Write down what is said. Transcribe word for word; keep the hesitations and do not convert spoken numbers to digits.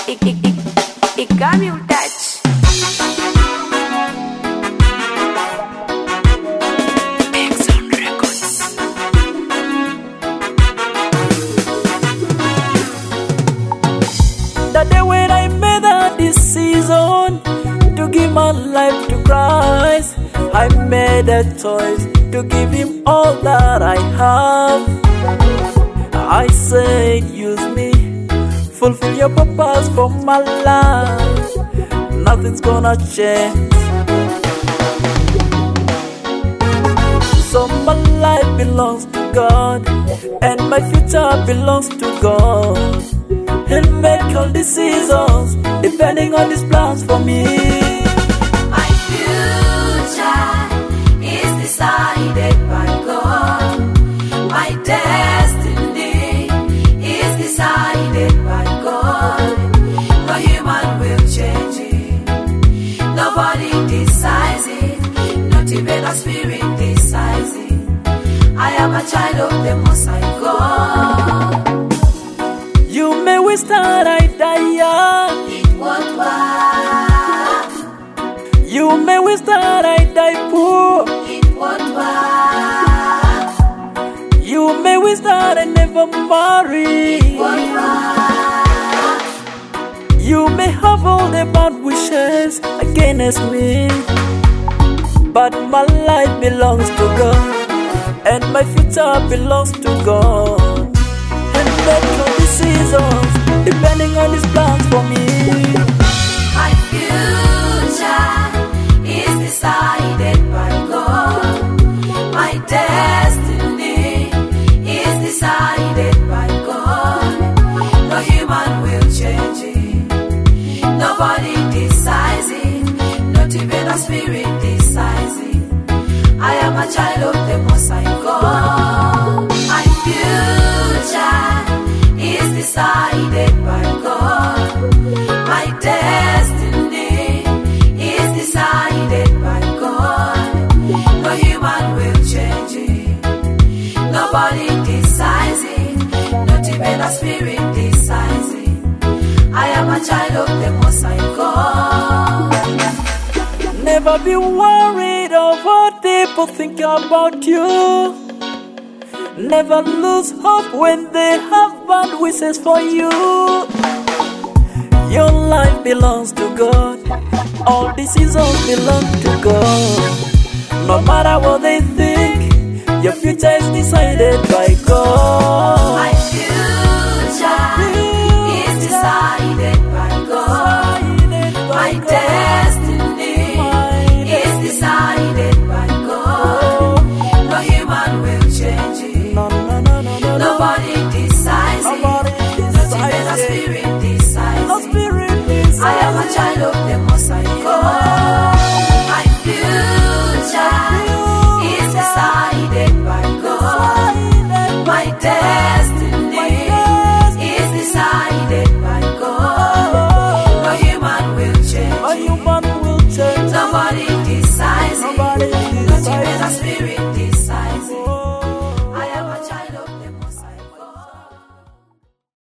Ik, ik, ik, ik got me on touch. Exxon Records. The day when I made a decision to give my life to Christ, I made a choice to give Him all that I have. I said, use me, fulfill your purpose for my life. Nothing's gonna change. So my life belongs to God, and my future belongs to God. He'll make all decisions depending on His plans for me. My future is decided by God. My destiny is decided by God. No human will change it. Nobody decides it. Not even a spirit decides it. I am a child of the Most High God. You may wish that I die young. It won't work. You may wish that I die poor. It won't work. You may wish that I never marry. It won't work. You may have all the bad wishes against me, but my life belongs to God, and my future belongs to God. And make your decisions depending on His plans for me. My future is decided by God. My destiny is decided by God. No human will change it. Nobody decides it. Not even a spirit decides it. I am a child of the Most High God. My future is decided by God. My destiny is decided by God. No human will change it. Nobody decides it. Not even a spirit decides it. I am a child of the Most High God. Never be worried of what people think about you. Never lose hope when they have bad wishes for you. Your life belongs to God. All decisions belong to God. No matter what they think, your future is decided by God. My future is decided by God. My destiny is decided by God. No human will change it. No, no, no, no, no. Nobody decides it. Nobody Not even a spirit decides No it. spirit decides I am a child of the Most High God. My future is decided by God. My destiny is decided by God. No human will change Are you it. born